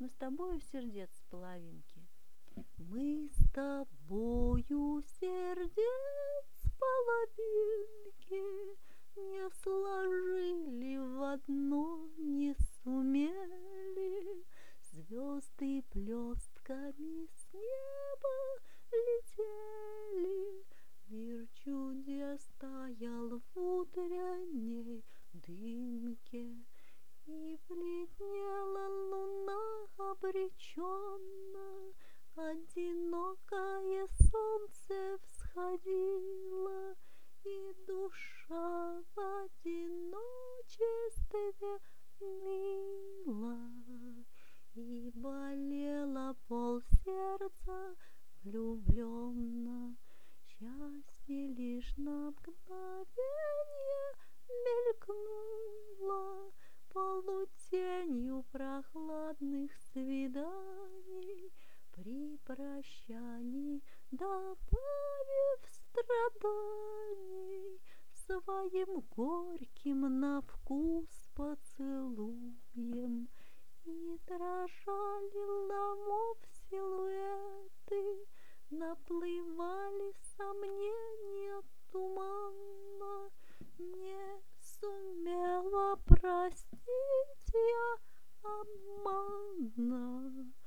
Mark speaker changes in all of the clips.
Speaker 1: Мы с тобою сердец половинки. Мы с тобою сердец половинки не сложили в одно, не сумели. Звезды блестками с неба летели. Мир чудес таял в утренней дымке, и бледнела луна обреченно. Одинокое солнце всходило, и душа в одиночестве ныла. И болело полсердца влюбленно. Счастье лишь на мгновенье мелькнуло полутенью прохладных свиданий, при прощании добавив страданий своим горьким на вкус поцелуем. И дрожали ломов силуэты, наплывали сомнения туманно. Не сумела простить я обмана.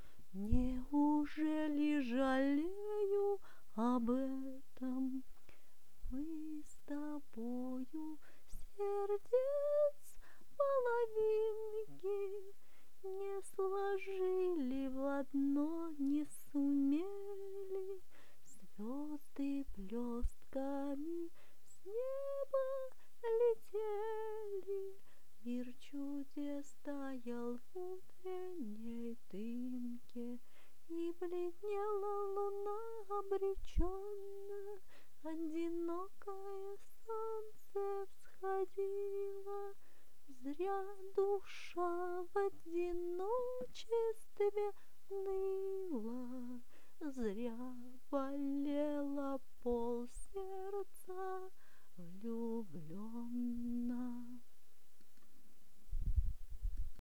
Speaker 1: Неужели жалею об этом? Мы с тобою сердец половинки не сложили в одно, не сумели. Звезды блестками с неба летели. Мир чудес таял в утренней дымке, и бледнела луна обреченно. Одинокое солнце всходило. Зря душа в одиночестве ныла, зря болела